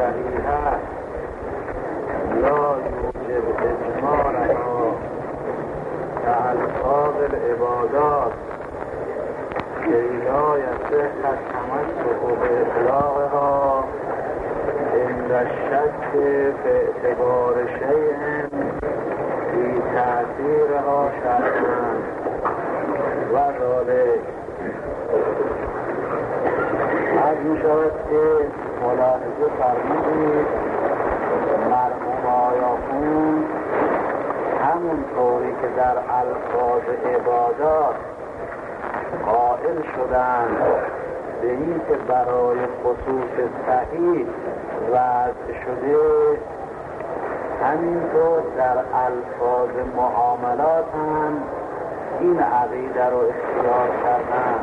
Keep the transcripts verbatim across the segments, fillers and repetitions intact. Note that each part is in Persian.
صحیحه لا یوجب اجمالها كالفاظ العبادات كي لا يصح التمسك بإطلاقها عند الشك في اعتبار شيء في تأثيرها شرعا وذلك از می شود که ملاحظه فرمودید مرحوم آیاخون همون طوری که در الفاظ عبادات قائل شدند به این که برای خصوص صحیح وضع شده، همینطور در الفاظ معاملات هم این عقیده رو اختیار کردند.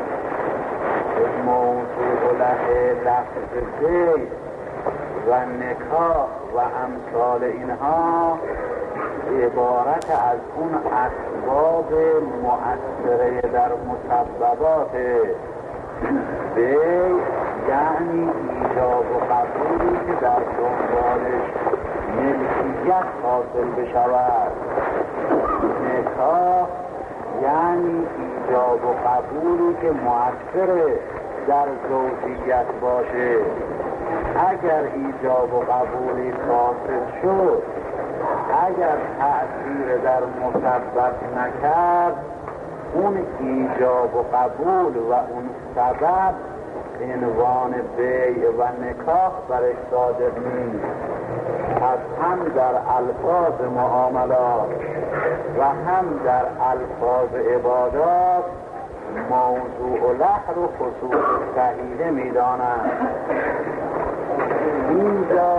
موضوع له لفظ زید و نکاح و امثال اینها عبارت از اون اسباب مؤثره در مسببات بی، یعنی ایجاب و قبولی که در دنبالش ملکیت حاصل بشود. نکاح یعنی ایجاب و قبولی که مؤثر در زوجیت باشه. اگر ایجاب و قبولی فاسد شد، اگر تأثیر در مسبب نکرد، اون ایجاب و قبول و اون سبب عنوان بیع و نکاح برش صادق نیست. پس هم در الفاظ معاملات و هم در الفاظ عبادات موضوع لحر و خصوص صحیحه می دانند. اینجا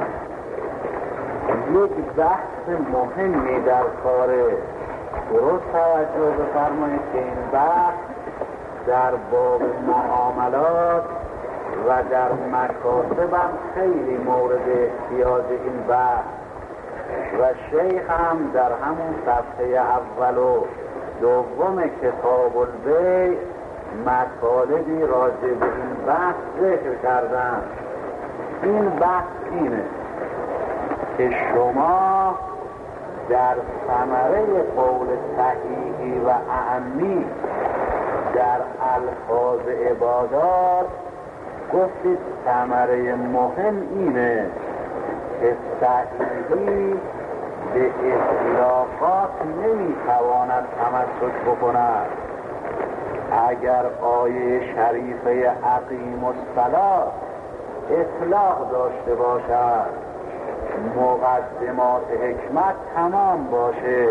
یک بحث مهمی در کاره. درست توجه بفرمایید که این بحث در باب معاملات و در مکاسب هم خیلی مورد احتیاج این بحث و شیخ هم در همون صفحه اول و دوم کتاب البیع مطالبی راجع به این بحث ذکر کردن. این بحث اینه که شما در ثمره قول صحیحی و اعمی در الفاظ عبادات گفتید ثمره مهم اینه که صحیحی به اطلاقات نمیتواند تمسک بکند. اگر آیه شریفه اقیم الصلاة اطلاق داشته باشد، مقدمات حکمت تمام باشه،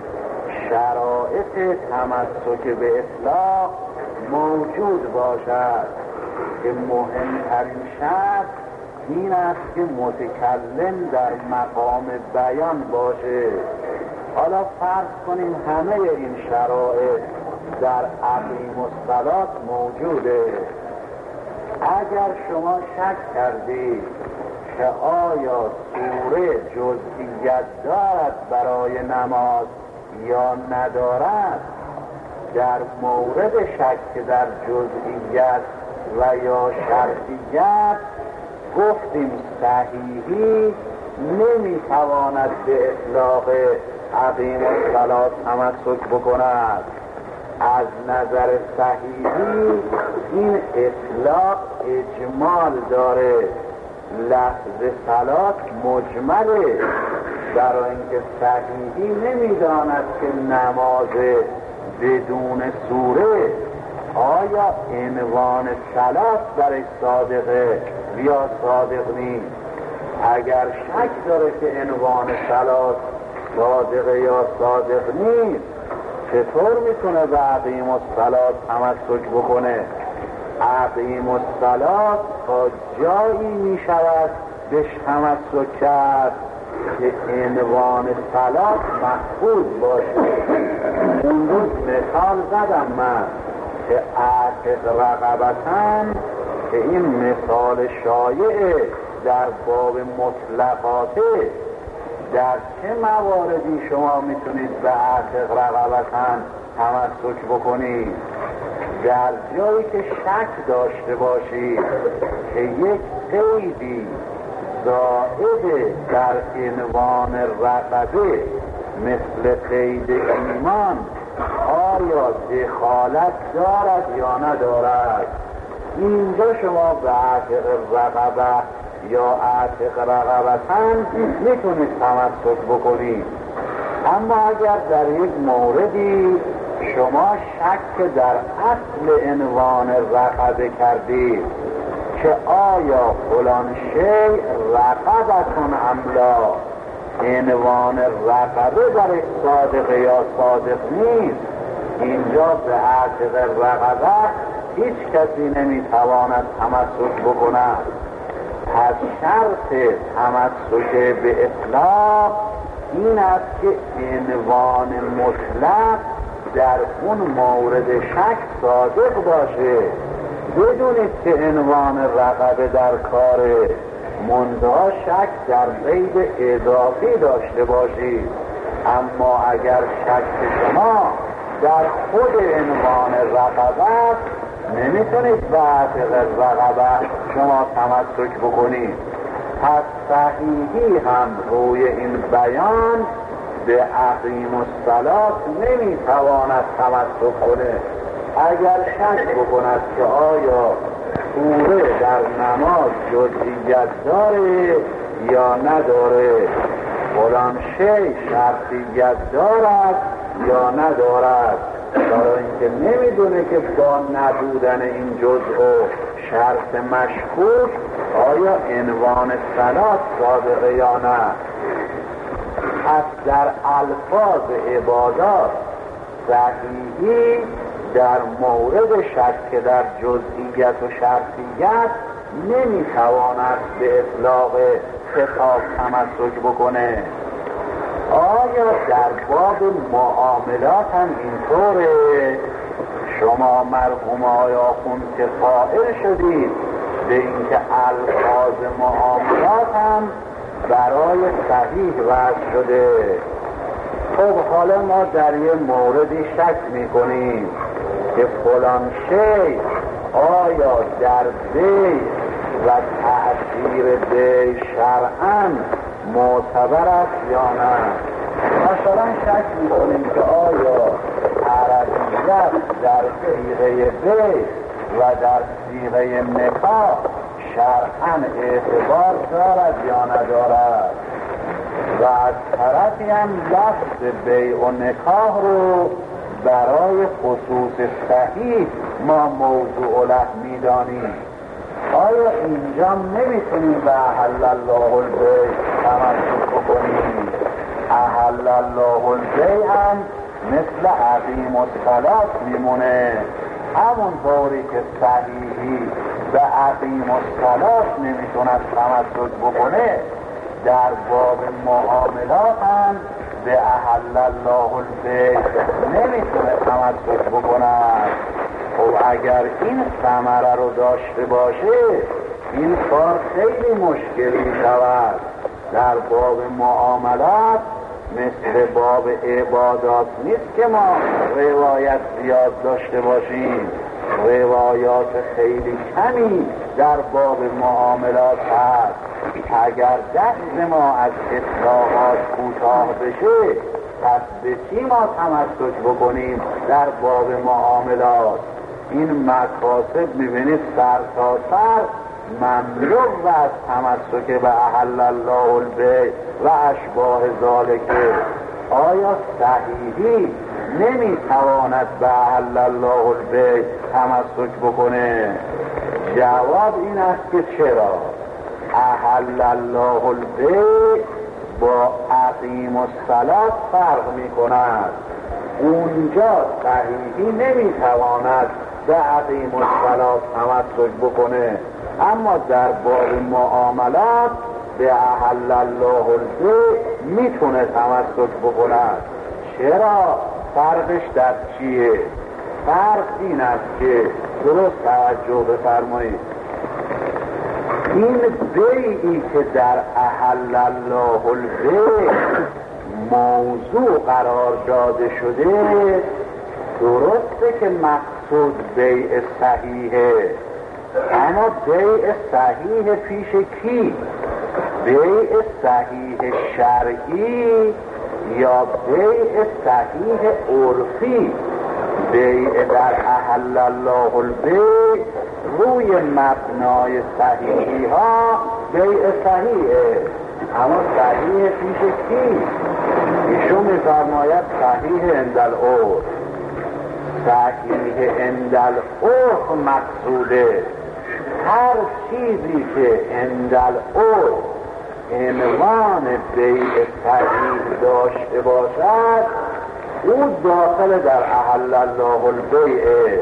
شرایط تمسک به اطلاق موجود باشد که مهمترین شرط این است که متکلم در مقام بیان باشه. حالا فرض کنیم همه این شرایط در اقیم الصلاة موجوده. اگر شما شک کردید که آیا سوره جزئیت دارد برای نماز یا ندارد، در مورد شک در جزئیت و یا شرطیت گفتیم صحیحی نمیتواند به اطلاق اقیم الصلاة تمسک بکند. از نظر صحیحی این اطلاق اجمال داره. لفظ صلات مجمله، برای اینکه صحیحی نمیداند که نماز بدون سوره آیا عنوان صلات برش صادقه یا صادق نیست. اگر شک داره که عنوان صلات صادقه یا صادق نیست، چطور میتونه به اقیم الصلاة تمسک بکنه؟ اقیم الصلاة تا جایی میشود بهش تمسک کرد که عنوان صلات محفوظ باشه. اون روز مثال زدم من که اعتق رقبتن، که این مثال شایعه در باب مطلقاته. در چه مواردی شما میتونید به اعتق رقبتن تمسک بکنید؟ در جایی که شک داشته باشید که یک قیدی زائد در عنوان رقبه مثل قید ایمان آیا دخالت دارد یا ندارد؟ اینجا شما به عتق رقبه یا عتق رقبتن میتونید تمسک بکنید، اما اگر در یک موردی شما شک در اصل عنوان رقبه کردید که آیا فلان شیء رقبتون ام لا، عنوان رقبه برای صادق یا صادق نیست، اینجا به عتق رقبه هیچ کسی نمیتواند تمسک بکند. پس شرط تمسک به اطلاق این است که عنوان مطلق در اون مورد شک صادق باشه. بدونید که عنوان رقبه در کار منتها شک در قید اضافی داشته باشید، اما اگر شک شما در خود عنوان رقبه است نمیتونید به عتق رقبه شما تمسک بکنید. پس صحیحی هم روی این بیان به اقیم الصلاة نمیتواند تمسک کنه. اگر شک بکند که آیا سوره در نماز جزئیت داره یا نداره، فلان شیء شرطیت دارد یا ندارد، برای اینکه نمیدونه که با نبودن این جزء و شرط مشکوک آیا عنوان صلات صادقه یا نه. پس در الفاظ عبادات صحیحی در مورد شک در جزئیت و شرطیت نمیتواند به اطلاق خطاب تمسک بکنه. آیا در باب معاملات هم اینطوره؟ شما مرحوم آقای آخوند که قائل شدید به اینکه الفاظ معاملات هم برای صحیح وضع شده. خب حالا ما در یه موردی شک میکنیم که فلان شیء آیا در بی و تأثیر بی شرعاً معتبر است یا نه. مثلا شک میکنیم که آیا عربیت در صیغه بی و در صیغه نکاح شرعاً اعتبار دارد یا ندارد، و از طرفی هم لفظ بیع و نکاح رو برای خصوص صحیح ما موضوع له میدانیم. آیا اینجا نمیتونیم به احل الله البیع تمسک بکنیم؟ احل الله البیع هم مثل اقیم الصلاة میمونه، همون طوری که صحیحی به اقیم الصلاة نمیتوند تمسک بکنه، در باب معاملات هم به احل الله البیع نمیتونه تمسک بکنه. خب اگر این ثمره رو داشته باشه این کار خیلی مشکلی شود. در باب معاملات مثل باب عبادات نیست که ما روایت زیاد داشته باشیم، روایات خیلی کمی در باب معاملات هست. اگر دست ما از اطلاقات کوتاه بشه پس به چی ما تمسک بکنیم در باب معاملات؟ این مکاسب میبینید سر تا سر مملو و از تمسک به احل الله البیع و اشباه ذالکه. آیا صحیحی نمیتواند به احل الله البیع تمسک بکنه؟ جواب این است که چرا؟ احل الله البیع با اقیم الصلاة فرق می کند. اونجا صحیحی نمیتواند به اقیم الصلاة تمسک بکنه، اما در باب معاملات به احل الله البیع میتونه تمسک بکند. چرا؟ فرقش در چیه؟ فرق این است که درست توجه بفرمایید، این بیعی که در احل الله البیع موضوع قرار داده شده درسته که مقصود بیع صحیحه، اما بیع صحیح پیش کی؟ بیع صحیح شرعی یا بیع صحیح عرفی. بیع در احل الله البیع روی مبنای صحیحی ها بیع صحیحه، اما صحیح پیش کی؟ ایشون می‌فرماید صحیح عند العرف. صحیح عند العرف مقصوده هر چیزی که عند العرف عنوان بیع صحیح داشته باشد او داخل در احل الله البیع.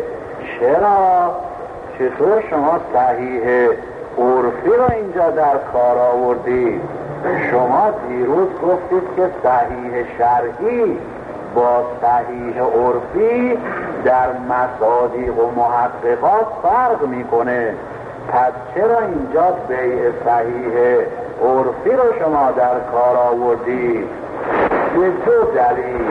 چرا؟ چطور شما صحیح عرفی رو اینجا در کار آوردید؟ شما دیروز گفتید که صحیح شرعی با صحیح عرفی در مصادیق و محققات فرق میکنه. پس چرا اینجا بیع صحیح عرفی رو شما در کار آوردید؟ به دو دلیل.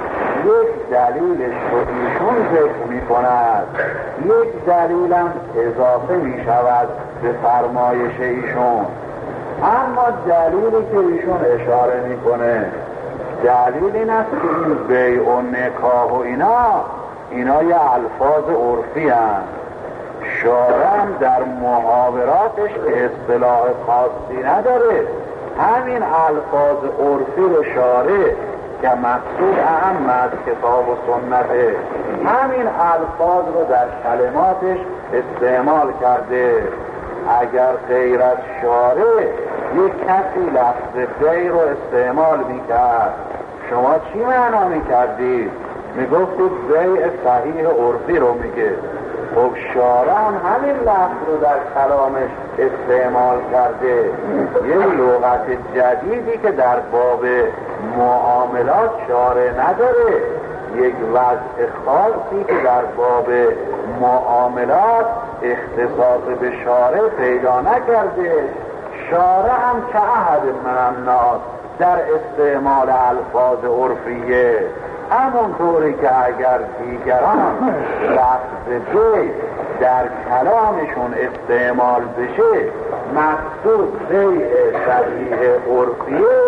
یک دلیلش رو ایشون ذکر می کند، یک دلیلم اضافه می شود به فرمایش ایشون. اما دلیلی که ایشون اشاره می کنه دلیل این است که این بیع و نکاح و اینا اینا یه الفاظ عرفی هست. شارع در محاوراتش که اصطلاح خاصی نداره، همین الفاظ عرفی رو شارع که مقصود اهم از کتاب و سنته همین الفاظ رو در کلماتش استعمال کرده. اگر غیر از شارع یک کسی لفظ بیع رو استعمال میکرد شما چی معنا میکردید؟ میگفتید بیع صحیح عرفی رو میگه. خب شارع همین لفظ رو در کلامش استعمال کرده، یه لغت جدیدی که در باب معاملات شارع نداره، یک وضع خاصی که در باب معاملات اختصاص به شارع پیدا نکرده. شارع هم که احد من الناس در استعمال الفاظ عرفیه، همونطوری که اگر دیگران لفظ بیع در کلامشون استعمال بشه مقصود بیع صحیح عرفیه،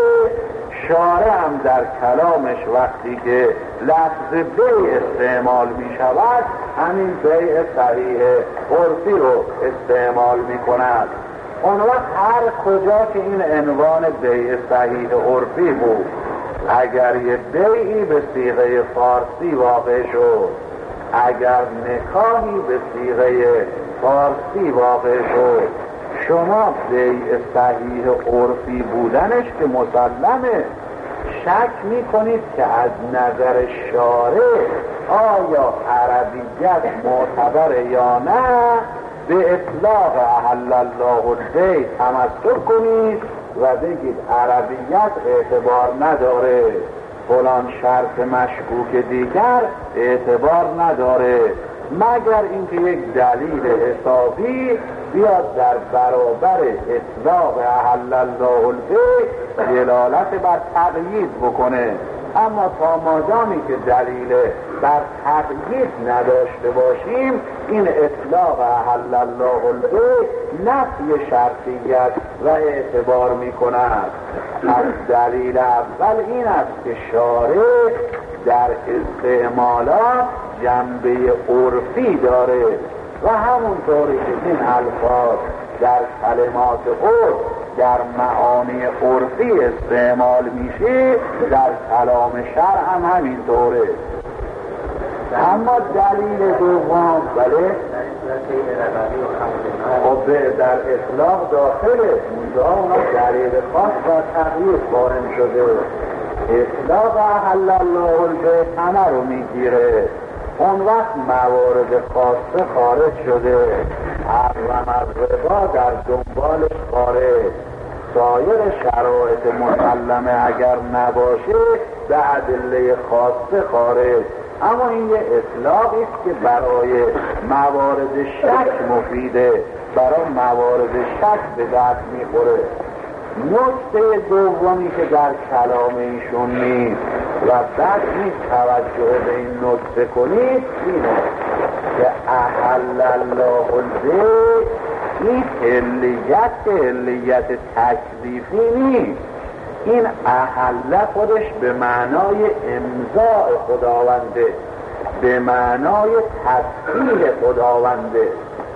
شارع هم در کلامش وقتی که لفظ بیع استعمال می شود همین بیع صحیح عرفی رو استعمال می کند. اون وقت هر کجا که این عنوان بیع صحیح عرفی بود، اگر یه بیعی به صیغه فارسی واقع شد، اگر نکاحی به صیغه فارسی واقع شد، شما بیع صحیح عرفی بودنش که مسلمه، شک می کنید که از نظر شارع آیا عربیت معتبر یا نه، به اطلاق احل الله البیع تمسک کنید و بگید عربیت اعتبار نداره، فلان شرط مشکوک دیگر اعتبار نداره، مگر اینکه یک دلیل حسابی بیاد در برابر اطلاق احل الله البیع دلالت بر تقیید بکنه. اما تا مادامی که دلیل بر تقیید نداشته باشیم، این اطلاق احل الله البیع نفی شرطیت و اعتبار می کند. از دلیل اول این است که شارع در استعمالات جنبه عرفی داره و همونطوری که این الفاظ در کلمات عرف در معانی عرفی استعمال میشه، در کلام شرع هم همینطوره. اما دلیل دوم بله خب در اطلاق داخله اونجا اونا دلیل خاص و تغییر قائم شده. اطلاق احل الله البیع همه رو میگیره، اون وقت موارد خاصه خارج شده، حرم الربا در دنبالش خارج، سایر شرایط مسلمه اگر نباشه به ادله خاصه خارج. اما این یه اطلاقی است که برای موارد شک مفیده، برای موارد شک به دست میخوره. نکته دومی که در کلام ایشون نیست و بعد نیست توجه به این نکته کنید اینه که احل الله البیع، این علیت که علیت تکلیفی نیست. این احل خودش به معنای امضاء خداونده، به معنای تصحیح خداونده.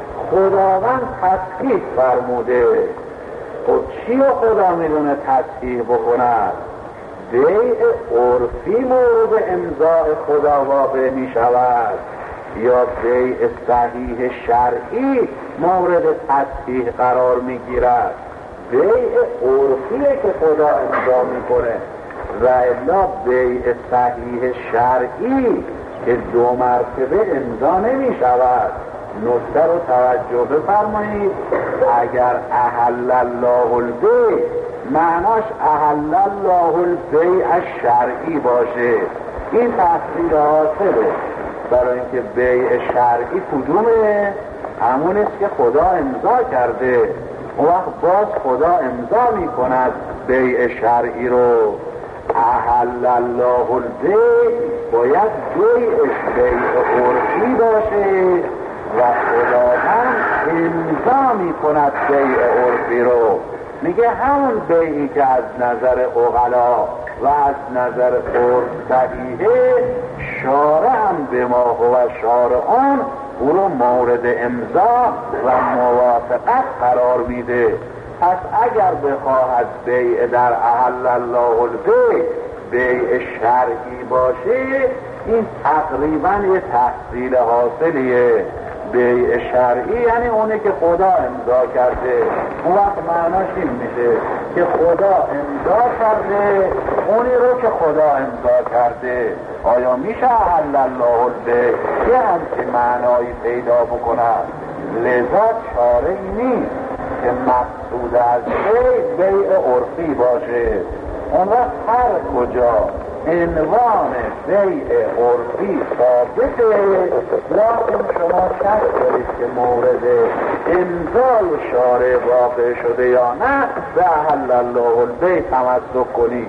خداوند تصحیح فرموده. خب چی رو خدا میدونه تصحیح بکند؟ بیع عرفی مورد امضاء خدا واقع می شود یا بیع صحیح شرعی مورد تصحیح قرار می گیرد؟ بیع عرفیه که خدا امضا می کنه و الا بیع صحیح شرعی که دو مرتبه امضا نمی شود. نکته رو توجه بفرمایید. اگر احل الله البیع معناش احل الله البیع الشرعی باشه، این تفسیر حاصله. برای اینکه بیع شرعی کدومه؟ همون است که خدا امضا کرده. اون وقت باز خدا امضا می کند بیع شرعی رو. احل الله البیع باید بیعش بیع عرفی باشه و خداوند امضا می کند بیع عرفی رو. میگه همون بیعی که از نظر عقلا و از نظر عرف صحیحه، شارع هم به ما هو شارعان او رو مورد امضا و موافقت قرار میده. پس اگر بخواهد بیع در احل الله البیع بیع شرعی باشه، این تقریبا یه تحصیل حاصلیه. بیع شرعی یعنی اونه که خدا امضا کرده. اون وقت معناش این میشه که خدا امضا کرده اونی رو که خدا امضا کرده. آیا میشه احل الله البیع یه همچین معنایی پیدا بکنن؟ لذا چاره‌ای نیست که مقصود از بیع بیع عرفی باشه. اون وقت هر کجا عنوان بیع عرفی ثابته، لکن شما شک دارید که مورد امضای شارع واقع شده یا نه، به احل الله البیع تمسک کنید.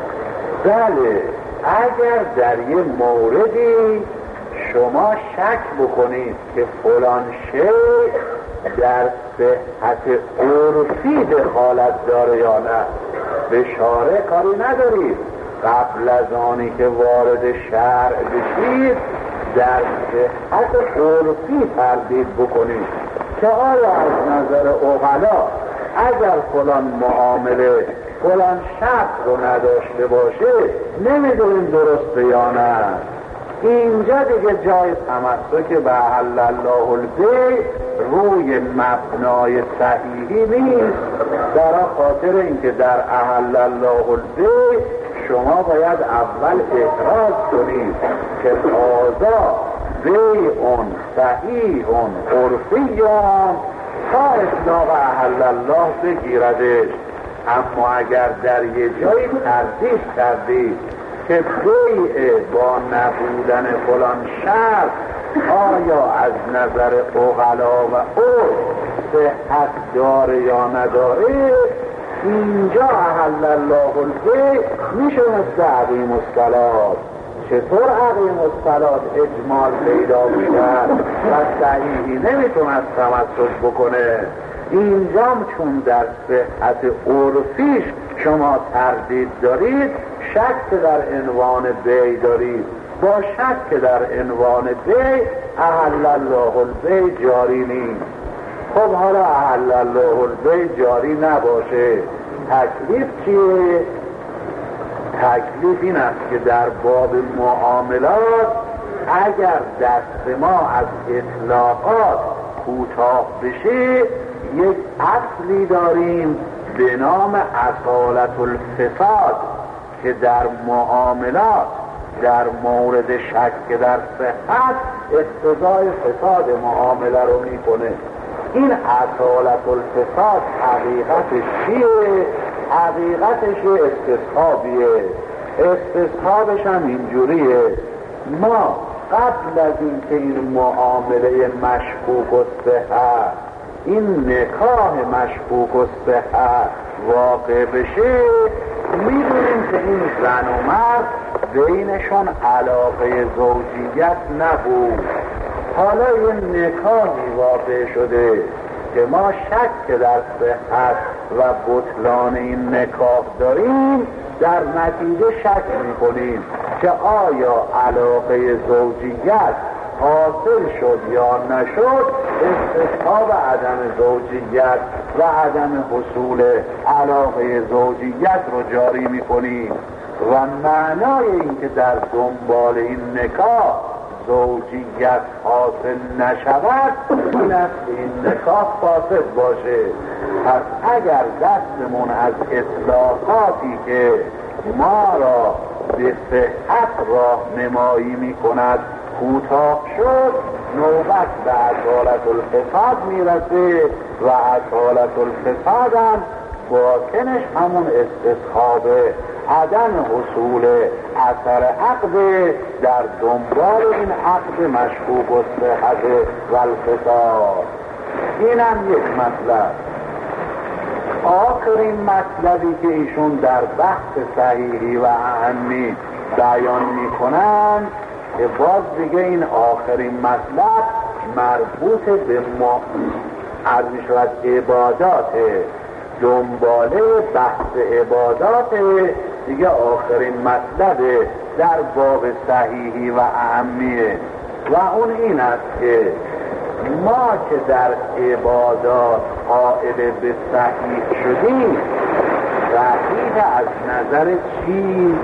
بله، اگر در یه موردی شما شک بکنید که فلان شیء در صحت عرفی دخالت داره یا نه، به شارع کاری ندارید. قبل از آنی که وارد شرع بشید در صحت عرفی تردید بکنید که آیا از نظر عقلا اگر فلان معامله فلان شرط رو نداشته باشه نمیدونیم درسته یا نه. اینجا دیگه جای تمسک به احل الله البیع روی مبنای صحیحی نیست. در خاطر اینکه در احل الله البیع شما باید اول اعتراض کنید که تازه بیعون صحیحون عرفیون تا اطلاق احل الله بگیردش. اما اگر در یه جایی تردید کردید که بیع با نبودن فلان شرط آیا از نظر عقلا و عرف صحت داره یا نداره، اینجا احل الله البیع میشه مثل عقیم الصلات. چطور عقیم الصلات اجمال پیدا میکرد و صحیحی نمیتونست تمسک بکنه؟ اینجام چون در صحت عرفیش شما تردید دارید، شک در عنوان بیع دارید. با شک در عنوان بیع احل الله البیع جاری نیست. خب حالا احل الله البیع جاری نباشه، تکلیف چیه؟ تکلیف این است که در باب معاملات اگر دست ما از اطلاقات کوتاه بشه، یک اصلی داریم به نام اصالت الفساد که در معاملات در مورد شک در صحت اقتضای فساد معامله رو میکنه. این اصالت الفساد حقیقتش چیه؟ حقیقتش استصحابیه. استصحابش هم اینجوریه: ما قبل از اینکه این معامله مشکوک و صحت، این نکاح مشکوک و صحت واقع بشه، میدونیم که این زن و مرد بینشون علاقه زوجیت نبود. حالا یه نکاحی واقع شده که ما شک در صحت و بطلان این نکاح داریم، در نتیجه شک میکنیم که آیا علاقه زوجیت حاصل شد یا نشد، استصحاب عدم زوجیت و عدم حصول علاقه زوجیت رو جاری میکنیم و معنای این که در دنبال این نکاح زوجیت حاصل نشود این است که این نکاح فاسد باشه. پس اگر دستمون از اصلاحاتی که ما را به صحت راهنمایی میکند کوتاه شد، نوبت به اصالت الفساد میرسه و اصالت الفساد هم باطنش همون استصحاب عدم حصول اثر عقد در دنبال این عقد مشکوک و صحت و الفساد. اینم یک مطلب. آخرین مطلبی که ایشون در بحث صحیحی و اهمی بیان میکنن که باز دیگه این آخرین مطلب مربوط به ما از میشود عبادات، دنباله بحث عبادات دیگه آخرین مطلب در باب صحیحی و اهمیه و اون این است که ما که در عبادات قائل به صحیح شدیم، صحیح از نظر چی؟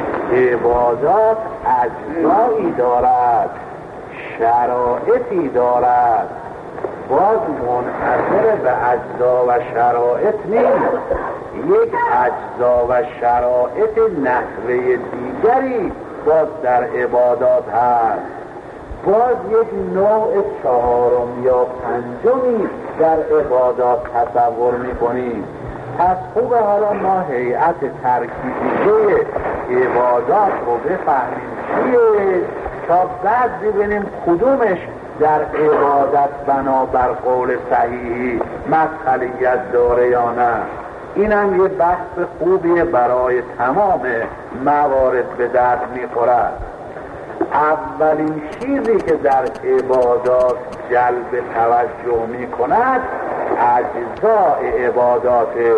عبادات اجزایی دارد، شرایطی دارد، باز منحصر به اجزا و شرایط نیست، یک اجزا و شرایط نحوه دیگری باز در عبادات هست، باز یک نوع چهارم یا پنجمی در عبادات تصور میکنیم. پس خوبه حالا ما هیئت ترکیبیه عبادات رو بفهمیم چیه تا بعد ببینیم کدومش در عبادت بنابر قول صحیحی مسئلیت داره یا نه. اینم یه بحث خوبیه برای تمام موارد به درد میخورد. اولین چیزی که در عبادات جلب توجه میکند اجزاء عباداته.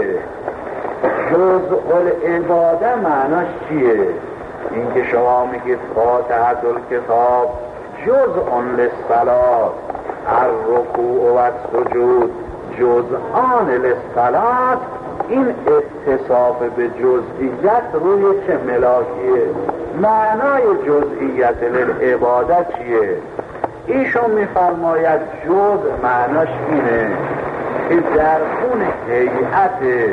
جزء العباده معناش چیه؟ این که شما میگید فاتحه الکتاب جزء للصلاة، الرکوع و السجود جزءان للصلاة، این اتصاف به جزئیت روی چه ملاکیه؟ معنای جزئیت للعبادت چیه؟ ایشون میفرماید جزء معناش اینه که در اون هیئت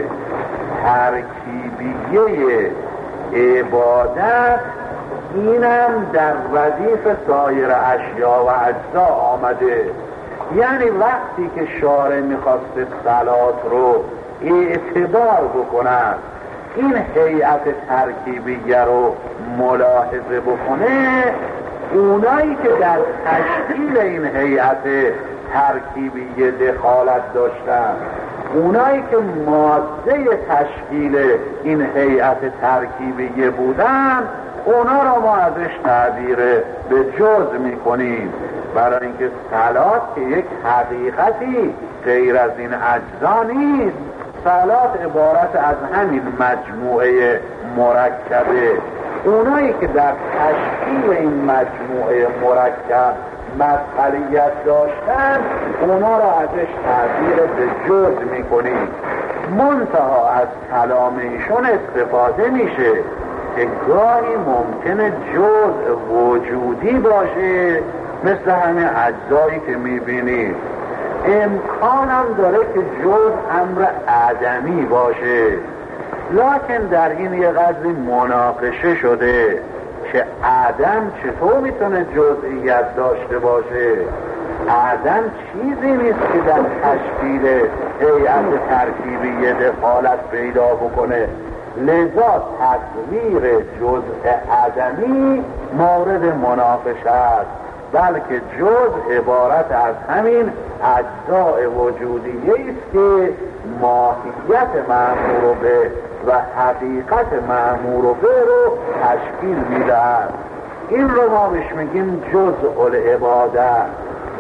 ترکیبیه عبادت اینم در ردیف سایر اشیا و اجزا آمده. یعنی وقتی که شارع میخواسته صلات رو اعتبار بکند، این هیئت ترکیبیه رو ملاحظه بکنه، اونایی که در تشکیل این هیئت ترکیبیه دخالت داشتن، اونایی که ماده تشکیل این هیئت ترکیبیه بودن، اونا را ما ازش تعبیر به جز میکنیم، برای اینکه صلات که یک حقیقتی غیر از این اجزا نیست. صلات عبارت از همین مجموعه مرکبه. اونایی که در تشکیل این مجموعه مرکب مسئلیت داشتن، اونا را ازش تعبیر به جز میکنیم. منتها از کلام ایشون استفاده میشه که گاهی ممکنه جز وجودی باشه، مثل همین اجزایی که میبینید. امکانم داره که جز امر عدمی باشه، لکن در این یه قدری مناقشه شده که عدم چطور میتونه جزئیت داشته باشه. عدم چیزی نیست که در تشکیل هیئت ترکیبی دخالت پیدا بکنه، لذا تصویر جزء عدمی مورد مناقشه است، بلکه جزء عبارت از همین اجزاء وجودیه است که ماهیت مأمور به و حقیقت مأمور به رو تشکیل میدهد. این رو ما بهش میگیم جزء العباده.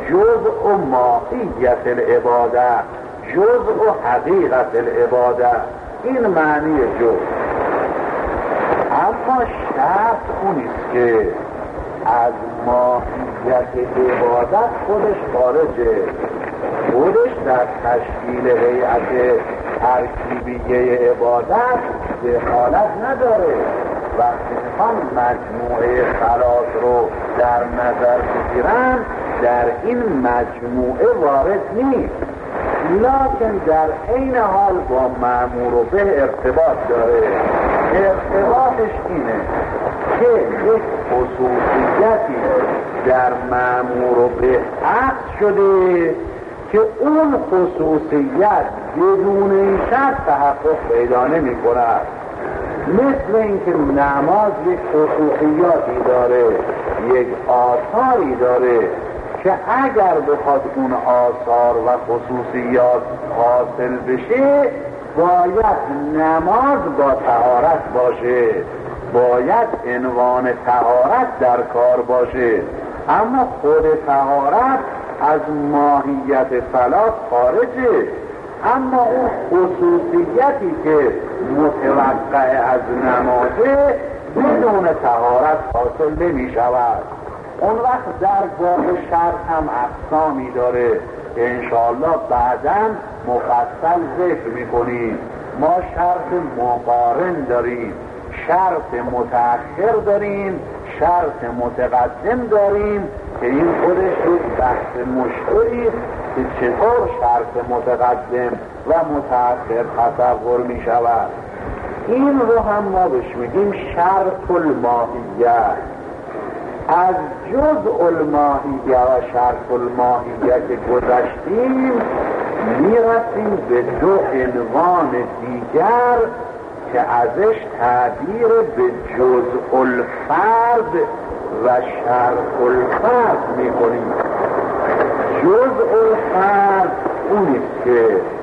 جزء و ماهیت العباده، جزء و حقیقت العباده، این معنی جزء. اما شرط اونیست که از ماهیت عبادت خودش خارجه، خودش در تشکیل هیئت ترکیبیه عبادت دخالت نداره. وقتی میخوان مجموعه صلات رو در نظر بگیرن در این مجموعه وارد نیست، لکن در عین حال با مأمور و به ارتباط داره. ارتباطش اینه که یک خصوصیتی در مأمور و به عقد شده که اون خصوصیت بدون این شرط تحقق پیدا نمی کند. مثل اینکه نماز یک خصوصیاتی داره، یک آثاری داره که اگر بخواد اون آثار و خصوصیات حاصل بشه باید نماز با طهارت باشه، باید عنوان طهارت در کار باشه. اما خود طهارت از ماهیت صلات خارجه، اما اون خصوصیتی که متوقع از نمازه بدون طهارت حاصل نمی شود. اون وقت در باب شرط هم اقسامی داره که انشاءالله بعداً مفصل ذکر میکنیم. ما شرط مقارن داریم، شرط متأخر داریم، شرط متقدم داریم که این خودش یک بحث مشکلی که چطور شرط متقدم و متأخر تصور می شود. این رو هم ما بهش میگیم شرط الماهیه. از جزء الماهیه و شرط الماهیه که گذشتیم میرسیم به دو عنوان دیگر که ازش تعبیر به جزء الفرد و شرط الفرد میکنیم. جزء الفرد اونیست که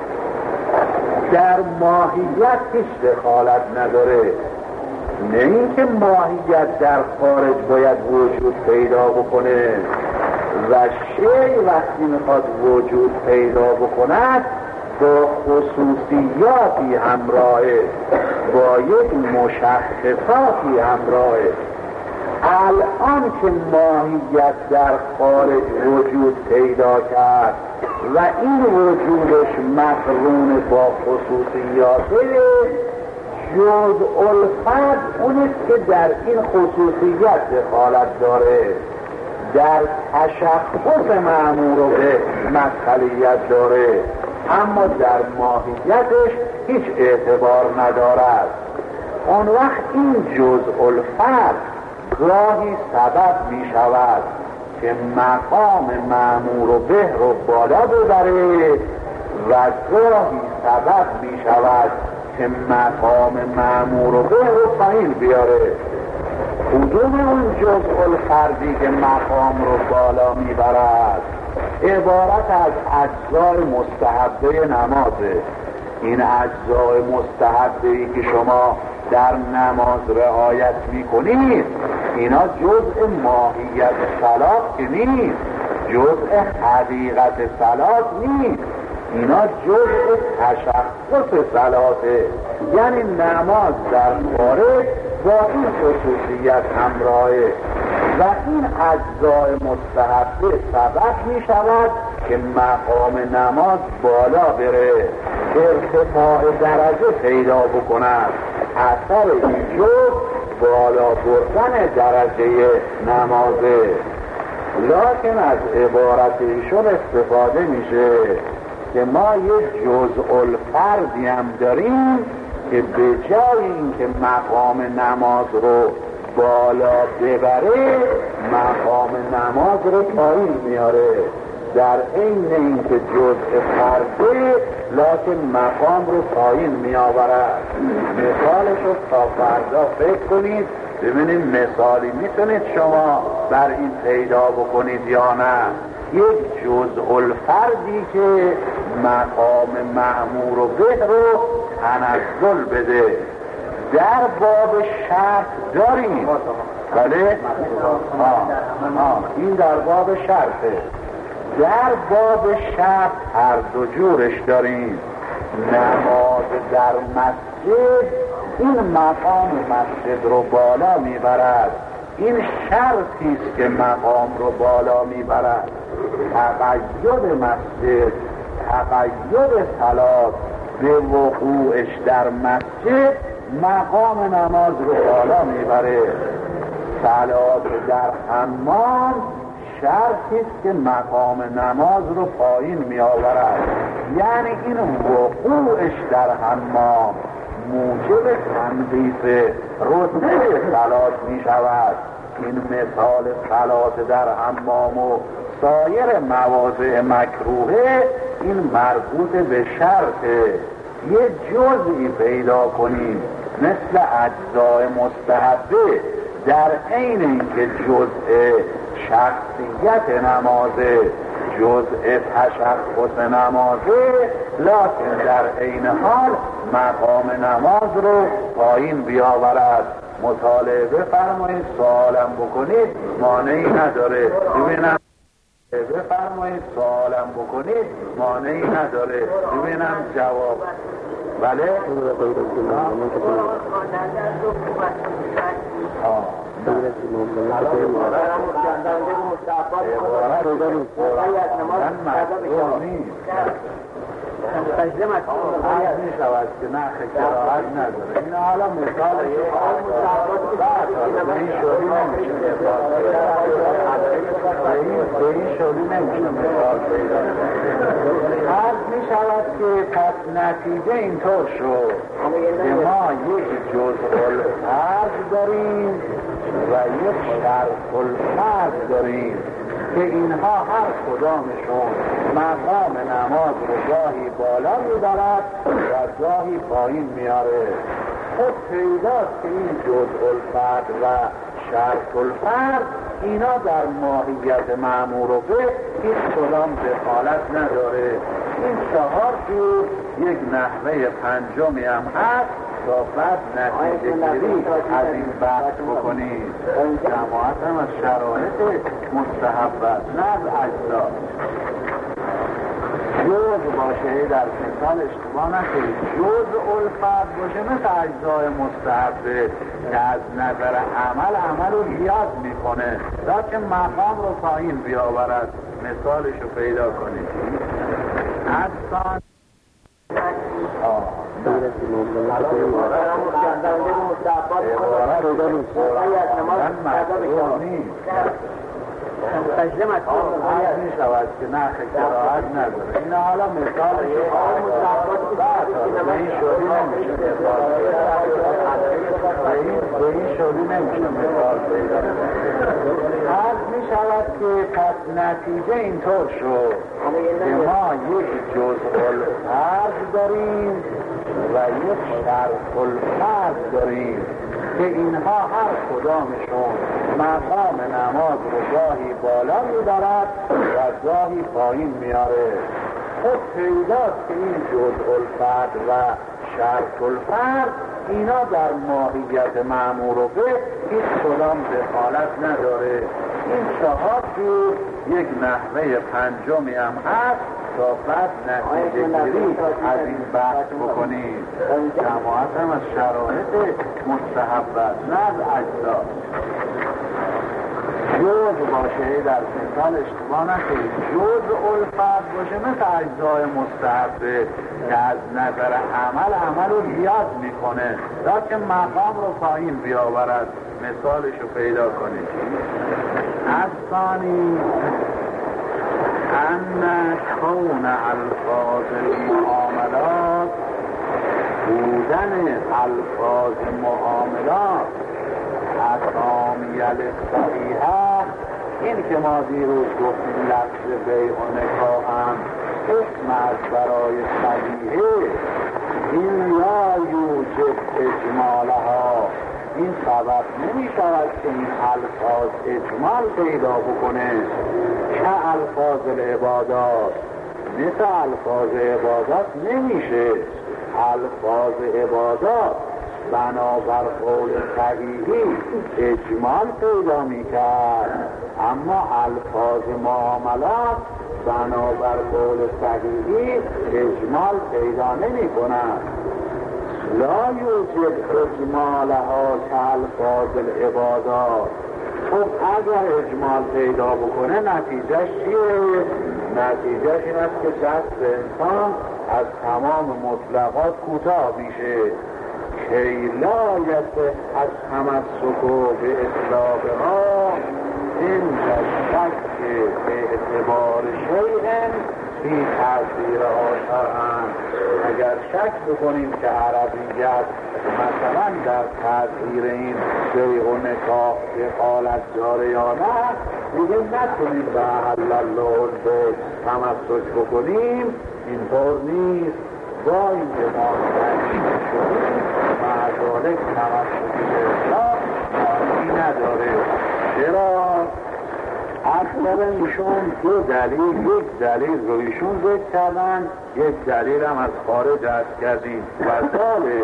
در ماهیت هیچ دخالت نداره، نه اینکه ماهیت در خارج باید وجود پیدا بکنه و شیء وقتی میخواد وجود پیدا بکند با خصوصیاتی همراهه، با یک مشخصاتی همراهه. الان که ماهیت در خارج وجود پیدا کرد و این وجودش مقرون با خصوصیاته، جزء الفرد اونیست که در این خصوصیت دخالت داره، در تشخص مأمور و به مسئولیت داره، اما در ماهیتش هیچ اعتبار ندارد. اون وقت این جزء الفرد گاهی سبب می شود که مقام مأمور و به رو بالا ببره و گاهی سبب می شود که مقام مأمور و به رو پایین بیاره. کدوم اون جزء الفردی که مقام رو بالا می برد عبارت از اجزای مستحبه نمازه. این اجزای مستحبه‌ای که شما در نماز رعایت میکنید اینا جزء ماهیت صلات که نیست، جزء حقیقت صلات نیست، اینا جزء تشخص صلاته. یعنی نماز در خارج با این خصوصیت همراهه و این اجزای مستحبه سبب می شود که مقام نماز بالا بره، ارتفاع درجه پیدا بکند. اثر این جز بالا بردن درجه نمازه. لکن از عبارت ایشون استفاده میشه که ما یک جزء الفردی هم داریم که به جای اینکه مقام نماز رو بالا ببره مقام نماز رو پایین میاره، در عین اینکه جزء فرده لکن مقام رو پایین میآورد. مثالش رو تا فردا فکر کنید ببینید مثالی میتونید شما بر این پیدا بکنید یا نه. یک جزء الفردی که مقام مأمور و به رو تنزل بده. در باب شرط داریم، بله؟ آه. آه. این در باب شرطه. در باب شب هر دو جورش داریم. نماز در مسجد این مقام مسجد رو بالا میبرد، این شرطی است که مقام رو بالا میبرد. تقید مسجد، تقید صلات به وقوعش در مسجد مقام نماز رو بالا میبره. صلات در حمام شرطی است که مقام نماز رو پایین می آورد. یعنی این وقوعش در حمام موجب تنقیص رتبه صلات می شود. این مثال صلات در حمام و سایر مواضع مکروهه این مربوط به شرطه. یه جزئی پیدا کنیم مثل اجزای مستحبه در عین اینکه جزء شخصیت نمازه، جزء تشخص نمازه، لکن در عین حال مقام نماز رو پایین بیاورد. مطالعه بفرمایید، سوالم بکنید، مانعی نداره. ببینم بفرمایید سوالم بکنید، مانعی نداره. ببینم جواب. بله؟ سجده مطلوب می شود که نخ کراهت نداره. این حالا مثال به این شوری نمیشه به این شوری نمیشه مثال پیدا. عرض می شود که پس نتیجه اینطور شد که ما یک جزء الفرض داریم و یک شرط الفرض داریم که اینها هر کدامشون مقام نماز رو گاهی بالا میبرد و گاهی پایین میاره. خب پیداست که این جزء الفرد و شرط الفرد اینا در ماهیت مأمور و به هیچ کدام دخالت نداره. این چهار جور یک نحوه پنجمی هم هست تا بعد نتیجه گیری از این بحث بکنید. جماعت هم از شرایط مستحبت نه از اجزا. جز باشه در مثال اشتباه نکنید، جز الفت باشه مثل اجزای مستحبه که از نظر عمل عمل رو زیاد میکنه لیکن مقام رو پایین بیاورد. مثالش رو پیدا کنید. اصلا سجده مطلوب می شود که نخ کراهت نداره. این حالا مثال به این شوری نمیشه مثال به این شوری نمیشه مثال پیدا. عرض می شود که پس نتیجه اینطور شد که ما یک جزء الفرض داریم و یک شرط الفرض داریم که اینها هر کدامشون مقام نماز رو گاهی بالا میبرد و گاهی پایین میاره. خب پیداست که این جزء الفرد و شرط الفرد اینا در ماهیت مأمور و به هیچ کدام دخالت نداره. این چهار جور یک نحوه پنجمی هم هست تا بعد نتیجه گیری از این بحث بکنید. جماعت هم از شرایط مستحبت نه از اجزا. جز باشه در مثال اشتباه نکنید، جز الفت باشه مثل اجزای مستحبه که از نظر عمل عمل رو زیاد میکنه لیکن مقام رو پایین بیاورد. مثالش رو پیدا کنید. الثانی ان کون الفاظ المعاملات، بودن الفاظ معاملات اسامی الصحیحه، این که ما دیروز گفتیم لفظ بیع و نکاح هم اسم از برای صحیحه، این لا یوجب اجمالها، این سبب نمی شود که این الفاظ اجمال پیدا بکنه. چه الفاظ العبادات، مثل الفاظ عبادات نمیشه. الفاظ عبادات بنابر قول صحیحی اجمال پیدا میکرد، اما الفاظ معاملات بنابر قول صحیحی اجمال پیدا نمی کند. لا یوجد اجمالها کالفاظ العبادات. خب اگر اجمال پیدا بکنه نتیجهش چیه؟ نتیجهش این است که دست انسان از تمام مطلقات کوتاه میشه. کی لا یصح التمسک به اطلاقها این شک به اعتبار شیء فی تأثیرها شرعاً. اگر شک بکنیم که عربیت مثلا در تأثیر این بیع و نکاح دخالت داره یا نه، دیگه نتونیم به احل الله البیع تمسک بکنیم. اینطور نیست. با این که ما شدیم معذالک تمسک به اطلاق معنی نداره. چرا؟ اصلا ایشون دو دلیل، یک دلیل رو ایشون ذکر کردن، یک دلیل هم از خارج عرض کردیم. و ذاله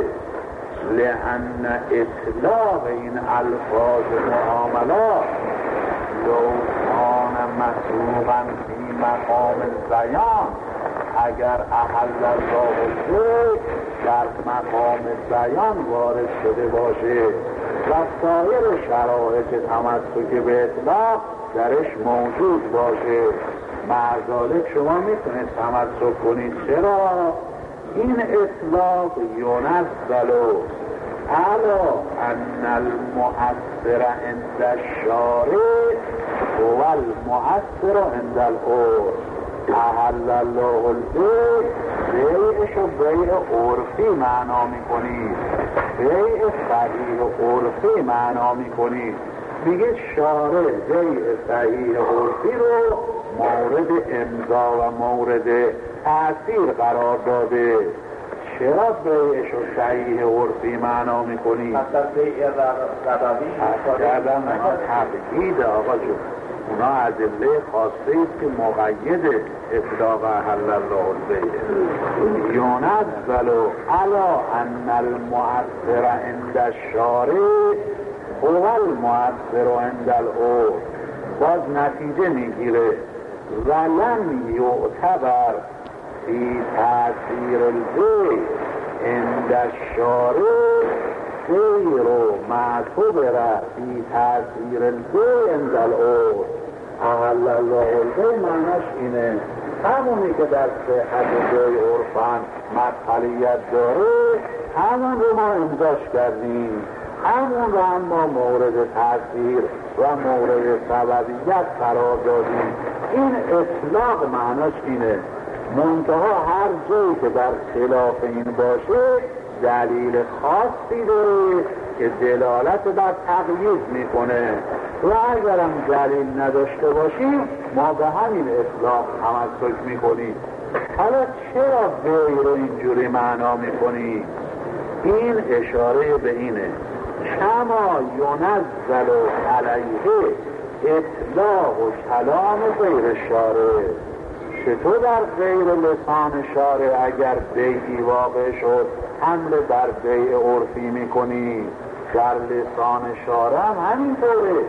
لأن اطلاق این الفاظ معاملات لو کان مسروقا فی مقام البیان، اگر احل الله البیع در مقام بیان وارد شده باشه و سایر شرایط تمسک به اطلاق درش موجود باشه، معذالک شما میتونید تمسک کنید. چرا؟ این اطلاق ینزل علی ان المؤثر عند الشارع هو المؤثر عند العرف. احل الله البیع، بیعش و بیع عرفی معنا میکنید، بیع صحیح عرفی معنا میکنید. میگه شارع بیع صحیح عرفی رو مورد امضا و مورد تأثیر قرار داده. چرا بیعش و صحیح عرفی معنا میکنید؟ مثلا بیع ربوی کردن تقیید آقا جون، اونا ادله خاصه است که مقید اطلاق احل الله البیع. ینزل علی ان المؤثر عند الشارع هو المؤثر عند العرف. باز نتیجه میگیره ولم یعتبر فی تأثیر البیع عند الشارع غیر معتبر فی تأثیر البیع عند العرف. احل الله البیع معناش اینه همونی که در صحت بیع عرفاً مدخلیت داره همون رو ما امضاش کردیم، همون رو هم ما مورد تأثیر و مورد سببیت قرار دادیم. این اطلاق معناش اینه. منتها هر جایی که در خلاف این باشه دلیل خاصی داره که دلالت بر تقیید میکنه و اگرم دلیل نداشته باشیم ما به همین اطلاق تمسک میکنیم. حالا چرا بیع رو اینجوری معنا میکنیم؟ این اشاره به اینه کما ینزل علیه اطلاق و کلام غیر شارع. چطور در غیر لسان شارع اگر بیعی واقع شد حمل بر بیع عرفی میکنی، در لسان شارع هم همینطوره.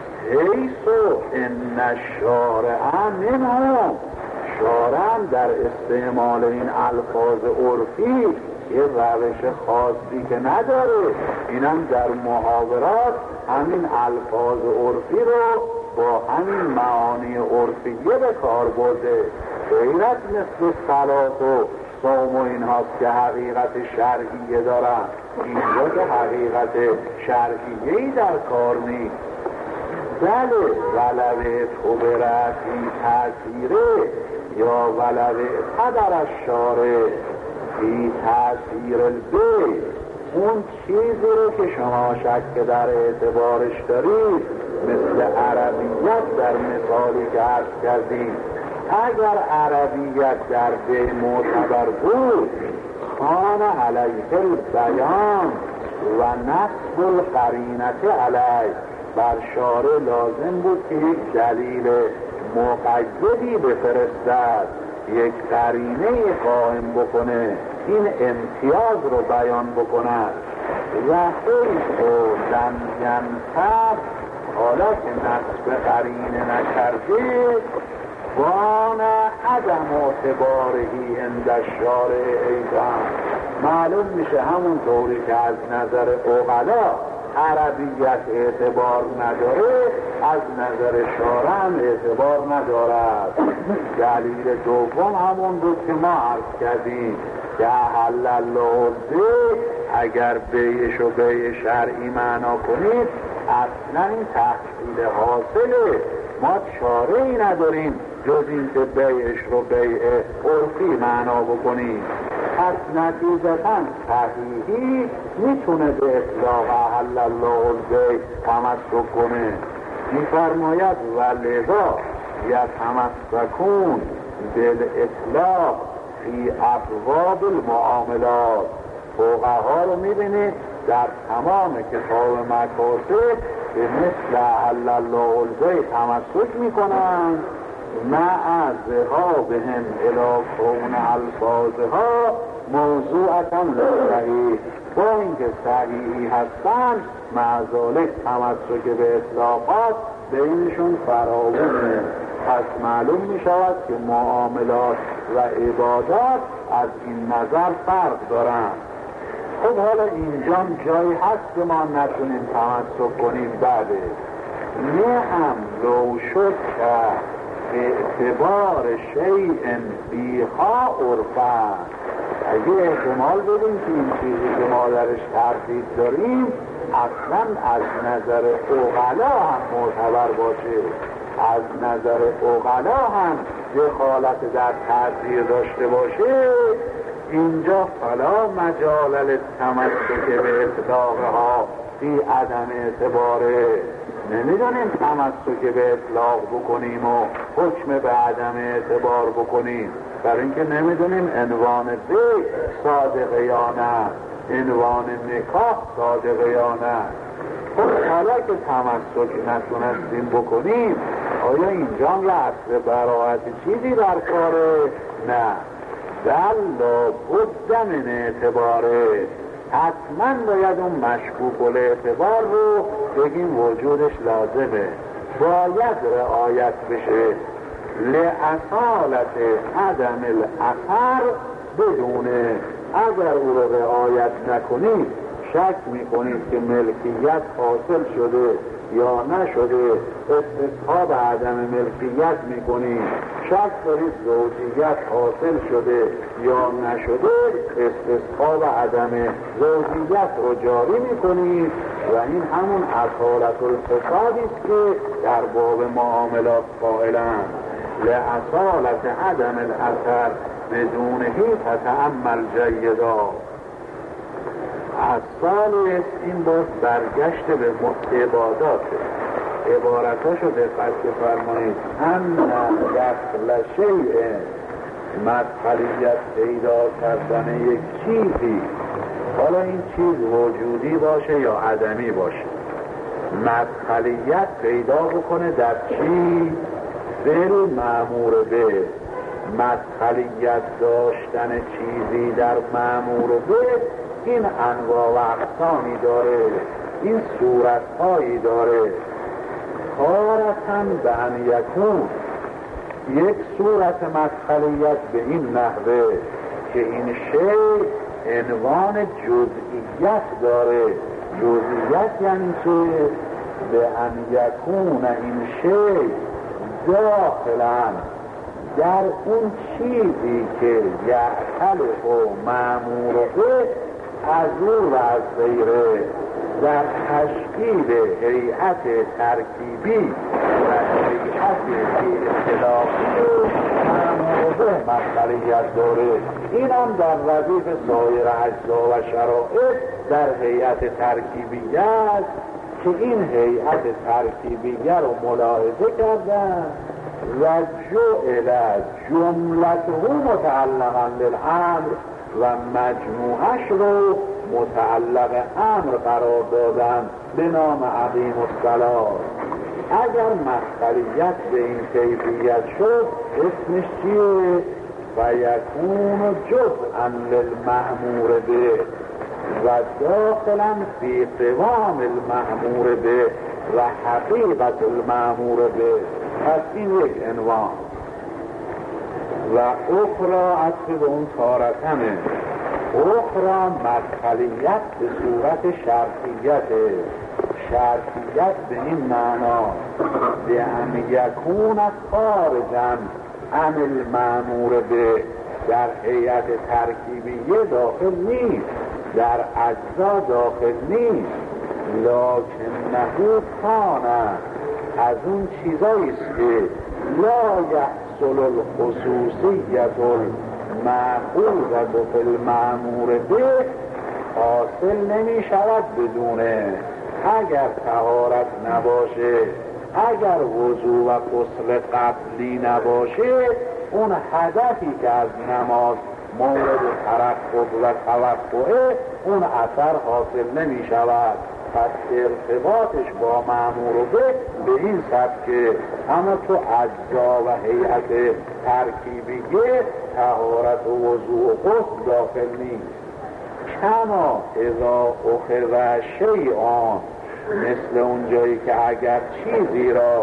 حیث ان الشارع منهم، شارع در استعمال این الفاظ عرفی یه روش خاصی که نداره. اینم در محاورات همین الفاظ عرفی رو با همین معانی عرفیه به کار برده. غیرت مثل صلات و صوم و این هاست که حقیقت شرعیه دارن، اینجا که حقیقت شرعیه‌ای در کار نیست. بله ولو تبرتی تأثیره یا ولو قدر الشارع فی تأثیر البیع، اون چیزی رو که شما شک در اعتبارش دارید مثل عربیت در مثالی که عرض کردیم، اگر عربیت در بیع معتبر بود کان علیه البیان و نصب القرینة علیه، بر شارع لازم بود که یک دلیل مقیدی بفرستد، یک قرینه قائم بکنه، این امتیاز رو بیان بکند. و حیث و لمینتر، حالا که نصب قرینه نکرده، بان عدم اعتبارهی عند الشارع ایضا، معلوم میشه همون طوری که از نظر عقلا عربیت اعتبار نداره، از نظر شارع هم اعتبار ندارد. دلیل دوم همون بود که ما عرض کردیم که احل الله البیع، اگر بیعش و بیع شرعی معنا کنید اصلا این تحصیل حاصله، ما چاره‌ای نداریم جز این که بیعش رو بیع عرفی معنا بکنیم. پس نتیجتاً صحیحی میتونه به اطلاق احل الله البیع تمسک کنه. میفرماید ولذا یتمسکون بالاطلاق فی ابواب المعاملات. فقها رو میبینید در تمام کتاب مکاسب به مثل احل الله البیع تمسک میکنند، مع ذهابهم الی کون الفاظها موضوعة للصحیح، با اینکه صحیحی هستند مع ذلک تمسک به اطلاقات بینشون فراوونه. پس معلوم می شود که معاملات و عبادات از این نظر فرق دارند. خب حالا اینجا جایی هست که ما نتونیم تمسک کنیم؟ بله، نه هم لو شد که اعتبار شیء بیخا عرفا، اگه احتمال بدیم که این چیزی که ما درش تردید داریم اصلا از نظر عقلا هم معتبر باشه، از نظر عقلا هم دخالت در تردید داشته باشه، اینجا فلا مجال للتمسک به اطلاقها فی عدم اعتباره. نمیدونیم تمسک به اطلاق بکنیم و حکم به عدم اعتبار بکنیم، برای اینکه نمیدونیم عنوان بیع صادقه یا نه، عنوان نکاح صادقه یا نه. خب حالا که تمسک نتونستیم بکنیم، آیا اینجا هم یه اصل براحت چیزی در کاره؟ نه، بل لابد من اعتباره، حتما باید اون مشکوک الاعتبار رو بگیم وجودش لازمه، باید رعایت بشه. لأصالت عدم الاثر بدونه، اگر او رو رعایت نکنید شک میکنید که ملکیت حاصل شده یا نشده، استصحاب عدم ملکیت میکنید، شک دارید زوجیت حاصل شده یا نشده، استصحاب عدم زوجیت رو جاری میکنید و این همون اصالت الفسادی است که در باب معاملات قائلند. لأصالت عدم الاثر بدونهی تتأمل جیدا. از ثالث این باز برگشت به عبادات، عبارتاشو دقت فرمایید. هم دخل شیء، مدخلیت پیدا کردن یک چیزی، حالا این چیز وجودی باشه یا عدمی باشه، مدخلیت پیدا بکنه در چی؟ فعل مأمور به. مدخلیت داشتن چیزی در مأمور به این انواع و اقسامی داره، این صورتهایی داره. تارتن به ان یکون، یک صورت مدخلیت به این نحوه که این شی عنوان جزئیت داره. جزئیت یعنی که به ان یکون این شی داخلا در اون چیزی که یعتلق و مأمور به از او و از غیره، در تشکیل هیئت ترکیبی و هیئت اصطلاحی مأمور به مدخلیت داره. این هم در ردیف سایر اجزا و شرائط در هیئت ترکیبیه است که این هیئت ترکیبیه رو ملاحظه کردن و جعل جملته متعلقا للامر و مجموعش رو متعلق امر قرار دادن به نام عظیم الصلاة. اگر مدخلیت به این کیفیت شد اسمش چیه؟ و یکون جزءا للمأمور به. و داخلا فی قوام المأمور به و حقیقت المأمور به. پس این یک عنوان. و اخرى عطف به اون تارتنه. اخرى مدخلیت به صورت شرطیت. شرطیت به این معنا به ان یکون خارجا عن المأمور به، در هیئت ترکیبیه داخل نیست، در اجزا داخل نیست، لکنه کان از اون چیزایی است که لا یحصل الخصوصیت المأخوذة فی المأمور به، حاصل نمی شود بدونه. اگر طهارت نباشه، اگر وضو و غسل قبلی نباشه، اون هدفی که از نماز مورد ترقب و توقعه، اون اثر حاصل نمی شود. پس ارتباطش با مأمور به به این سبکه، اما تو اجزا و هیئت ترکیبیه طهارت و وضو و غسل داخل نیست. کما اذا اخذ شیئان، مثل اون جایی که اگر چیزی را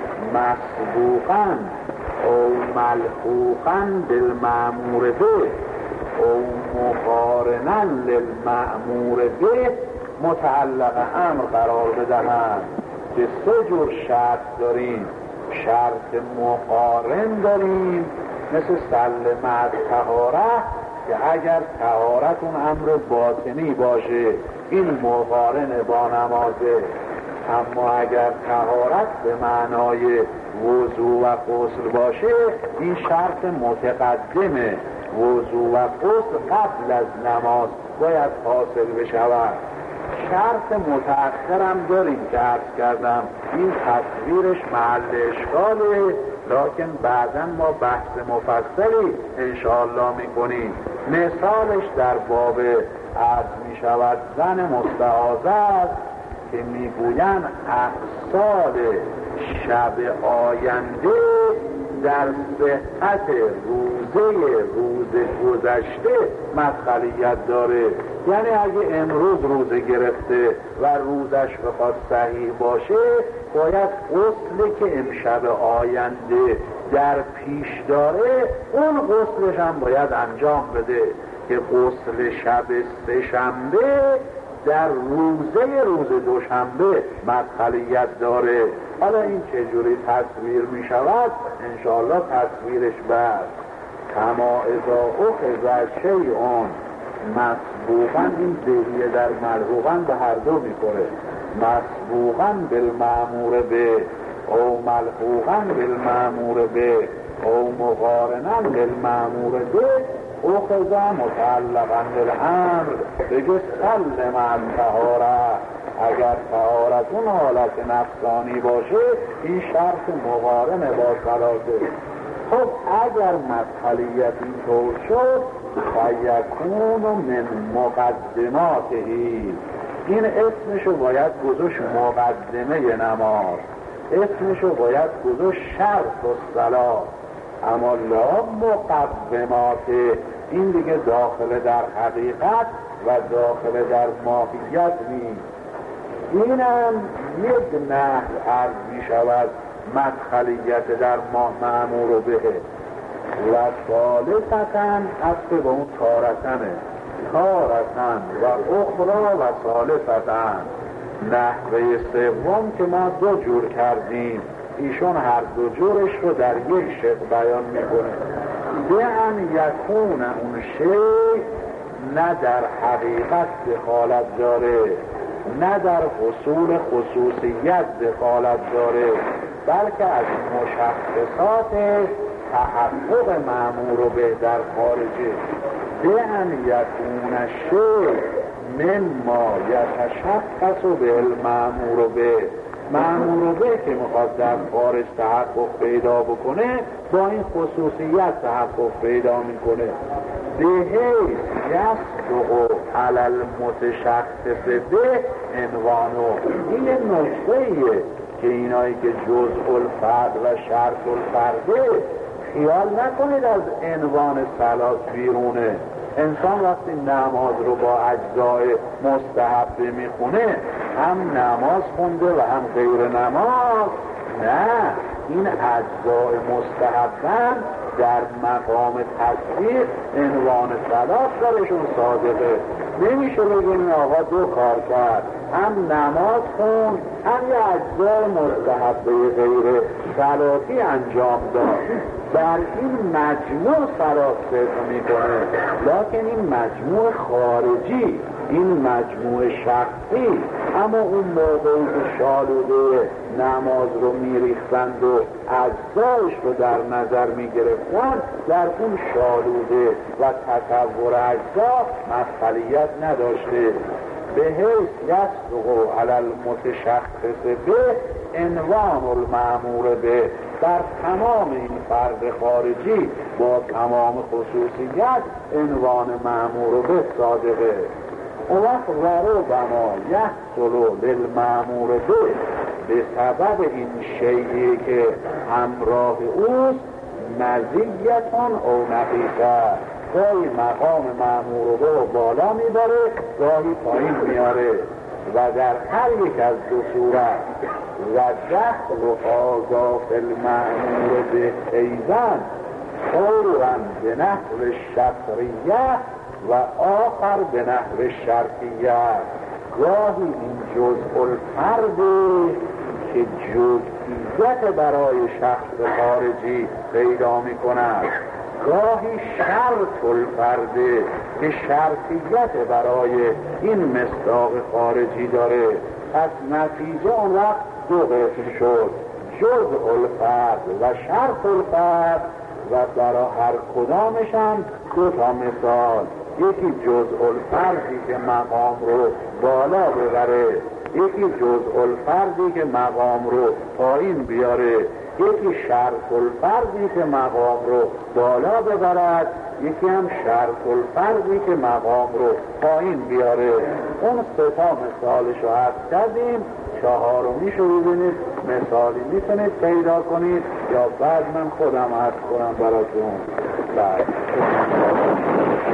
مسبوقاً او ملحوقاً بالمأمور به او مقارناً للمأمور به متعلق امر قرار بدهند، که سه جور شرط داریم. شرط مقارن داریم مثل سلمت طهارت، که اگر طهارت اون امر باطنی باشه این مقارن با نمازه، اما اگر طهارت به معنای وضو و غسل باشه این شرط متقدمه. وضو و غسل قبل از نماز باید حاصل بشود. شرط متأخرم داریم که عرض کردم، این تصویرش محل اشکاله، لکن بعداً ما بحث مفصلی انشاءالله میکنیم. مثالش در باب عرض میشود زن مستعاذه است که میگویند اقصال شب آینده در صحت روزه روز گذشته مدخلیت داره. یعنی اگه امروز روزه گرفته و روزش بخواد صحیح باشه، باید غسلی که امشب آینده در پیش داره اون غسلش هم باید انجام بده، که غسل شب سه شنبه در روزه روز دوشنبه مدخلیت داره. حالا این چجوری تصویر می شود انشاءالله تصویرش بعد. کما اذا اخذ شیئون مسبوقاً، این دهیه در ملحوقاً به هر دو می کنه. مسبوقاً بالمأمور به او ملحوقاً بالمأمور به او مقارناً بالمأمور به اخذ متعلقاً بالامر، بگه سلم الطهارت. اگر طهارت اون حالت نفسانی باشه این شرط مقارنه با صلاته. خب اگر مدخلیت این طور شد فیکون من مقدماتهی، این اسمشو باید گذاشت مقدمه نماز، اسمشو باید گذاشت شرط الصلاة، اما لا مقدمات. این دیگه داخل در حقیقت و داخل در ماهیت نیست. اینم یک نحو عرض می شود مدخلیت در ماه مأمور به. و ثالثتن عطف به اون تارتنه، تارتن و اخرى و ثالثتن. نحوه سوم که ما دو جور کردیم، ایشون هر دو جورش رو در یک شکل بیان میکنه. به ان یکون اون شی نه در حقیقت دخالت داره، نه در حصول خصوصیت دخالت داره، بلکه از مشخصات تحقق مأمور به در خارجه. به ان یکون شی مما یتشخص به المأمور به، مأمور به که میخواد در خارج تحقق پیدا بکنه با این خصوصیت تحقق پیدا میکنه. به حیث یصدق علی المتشخص به عنوانو. این یه نکته‌ایه که اینایی که جزء الفرد و شرط الفرده خیال نکنید از عنوان صلاة بیرونه. انسان وقتی نماز رو با اجزای مستحبه میخونه، هم نماز خونده و هم غیر نماز. نه، این اجزای مستحبن در مقام تصدیق عنوان صلات درشون صادقه. نمیشه بگیم آقا دو کار کرد، هم نماز خون، هم یه اجزای مستحبه غیر صلاتی انجام داد، در این مجموع صلات صدق میکنه. لکن این مجموع خارجی، این مجموع شخصی، اما اون موقعی که شالوده نماز رو میریختند و اجزایش رو در نظر میگرفتند، در اون شالوده و تصور اجزا مسئولیت نداشته. به حیث یصدق علی المتشخص به عنوان المأمور به، در تمام این فرد خارجی با تمام خصوصیت عنوان مأمور به صادقه. اون وقت وربما یحصل للمأمور به به سبب این شیئی که همراه اوست مزیتون او نقیصه، گاهی مقام مأمور رو بالا میبره، گاهی پایین میاره و در هر یک از دو صورت و دخل و آزاف المأمور به ایزن طورا به نحو شطریه و آخر به نحو شرطیه. گاهی این جزء الفرده که جزئیت برای شخص خارجی پیدا می کند، گاهی شرط الفرده که شرطیت برای این مصداق خارجی داره. پس نتیجه اون وقت دو قسم شد، جزء الفرد و شرط الفرد، و برای هر کدامش هم دو تا مثال. یکی جزء الفردی که مقام رو بالا ببره، یکی جزء الفردی که مقام رو پایین بیاره، یکی شرط الفردی که مقام رو بالا ببرد، یکی هم شرط الفردی که مقام رو پایین بیاره. اون سه تا مثالش رو عرض کردیم. چهارمیش رو ببینید مثالی میتونید پیدا کنید یا بعد من خودم عرض کنم براتون. بعد